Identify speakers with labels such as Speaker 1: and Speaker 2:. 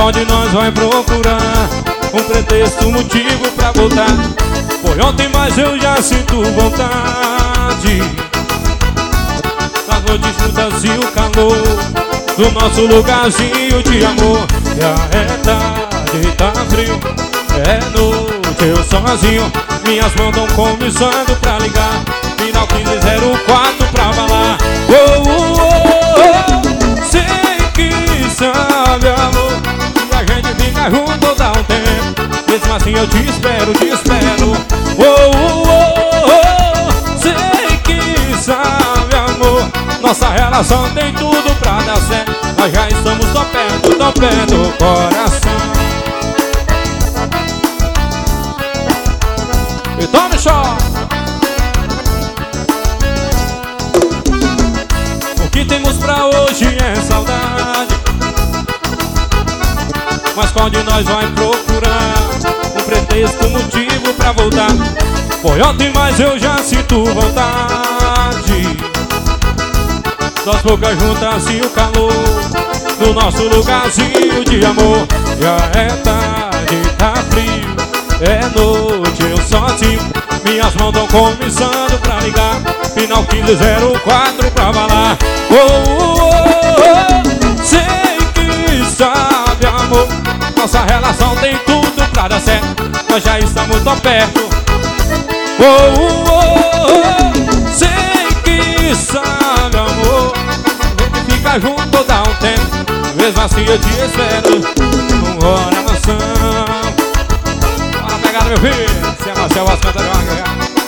Speaker 1: qual de nós vai procurar um pretexto, motivo pra voltar? Foi ontem, mas eu já sinto vontade das noites juntas e o calor do nosso lugarzinho de amor. Já é tarde, tá frio, é noite, eu sozinho. Minhas mãos tão começando pra ligar. Final 1504 pra balar. Sei que sabe, amor, que a gente fica junto dá um tempo. Mesmo assim eu te espero, te espero. Sei que sabe, amor, nossa relação tem tudo pra dar certo. Nós já estamos tão perto do coração. E tome só. O que temos pra hoje é saudade, mas qual de nós vai procurar um pretexto, motivo pra voltar? Foi ontem, mas eu já sinto vontade das bocas juntas e o calor do nosso lugarzinho de amor. Já é tarde, tá frio, é noite, eu sozinho. Minhas mãos tão começando pra ligar. Final 1504 pra balar. Sei que sabe, amor, nossa relação tem tudo pra dar certo. Nós já estamos tão perto. Sei que sabe, amor, a gente fica junto dá um tempo. Mesmo assim eu te espero com coração. Fala, pegada, meu filho. Se é Marcel, as cantas de